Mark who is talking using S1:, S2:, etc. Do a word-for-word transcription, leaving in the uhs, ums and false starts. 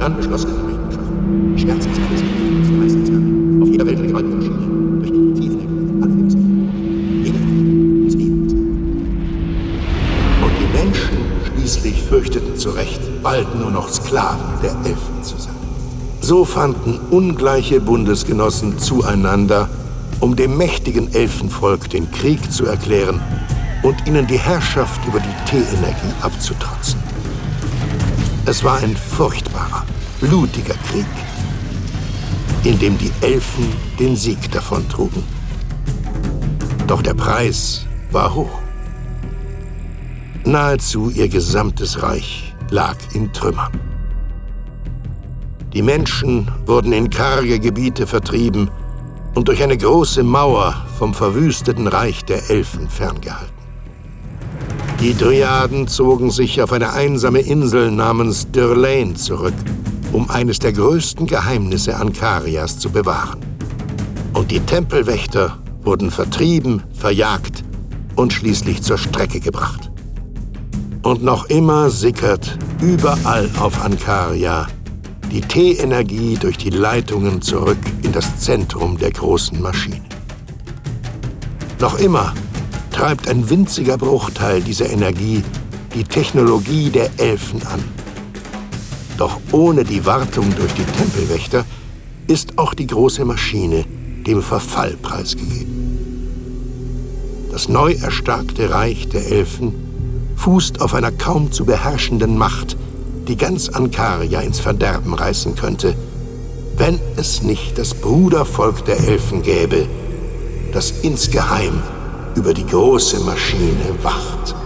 S1: Dann beschlossen die Mächten schaffen, die Schwärze des alles Gebiets zu meistern. Auf jeder Welt eine gewaltige Maschine, durch die die Energie alle Lebensmittel, jeder des Lebens. Und die Menschen schließlich fürchteten zu Recht, bald nur noch Sklaven der Elfen zu sein. So fanden ungleiche Bundesgenossen zueinander, um dem mächtigen Elfenvolk den Krieg zu erklären und ihnen die Herrschaft über die T-Energie abzutrotzen. Es war ein furchtbarer, blutiger Krieg, in dem die Elfen den Sieg davontrugen. Doch der Preis war hoch. Nahezu ihr gesamtes Reich lag in Trümmern. Die Menschen wurden in karge Gebiete vertrieben und durch eine große Mauer vom verwüsteten Reich der Elfen ferngehalten. Die Dryaden zogen sich auf eine einsame Insel namens Dyrlane zurück, um eines der größten Geheimnisse Ankarias zu bewahren. Und die Tempelwächter wurden vertrieben, verjagt und schließlich zur Strecke gebracht. Und noch immer sickert überall auf Ankaria die T-Energie durch die Leitungen zurück in das Zentrum der großen Maschine. Noch immer treibt ein winziger Bruchteil dieser Energie die Technologie der Elfen an. Doch ohne die Wartung durch die Tempelwächter ist auch die große Maschine dem Verfall preisgegeben. Das neu erstarkte Reich der Elfen fußt auf einer kaum zu beherrschenden Macht, die ganz Ankaria ins Verderben reißen könnte, wenn es nicht das Brudervolk der Elfen gäbe, das insgeheim über die große Maschine wacht.